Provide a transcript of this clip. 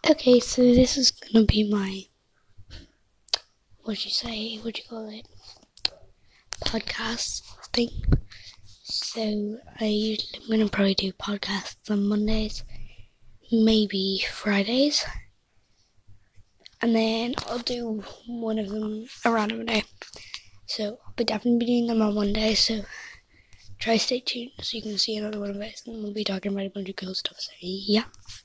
Okay, so this is gonna be my, what'd you call it, podcast thing. So I'm gonna probably do podcasts on Mondays, maybe Fridays, and then I'll do one of them a random day. So I'll be definitely doing them on Monday, so try stay tuned so you can see another one of those, and we'll be talking about a bunch of cool stuff, so yeah.